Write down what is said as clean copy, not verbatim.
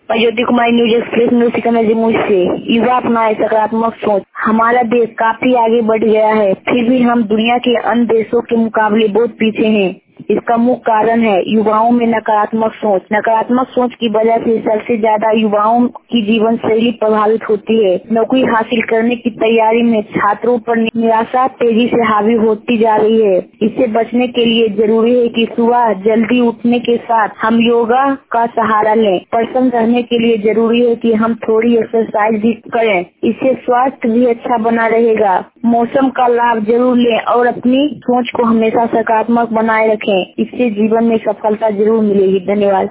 मैं Jyoti Kumari, news express news Sikandar से। युवा अपनाए सकारात्मक सोच। हमारा देश काफी आगे बढ़ गया है, फिर भी हम दुनिया के अन्य देशों के मुकाबले बहुत पीछे हैं। इसका मुख्य कारण है युवाओं में नकारात्मक सोच। नकारात्मक सोच की वजह से सबसे ज्यादा युवाओं की जीवन शैली प्रभावित होती है। नौकरी हासिल करने की तैयारी में छात्रों पर निराशा तेजी से हावी होती जा रही है। इससे बचने के लिए जरूरी है कि सुबह जल्दी उठने के साथ हम योगा का सहारा लें। प्रसन्न रहने के लिए जरूरी है कि हम थोड़ी एक्सरसाइज भी करें। इससे स्वास्थ्य भी अच्छा बना रहेगा। मौसम का लाभ जरूर लें और अपनी सोच को हमेशा सकारात्मक बनाए रखें। इससे जीवन में सफलता जरूर मिलेगी। धन्यवाद।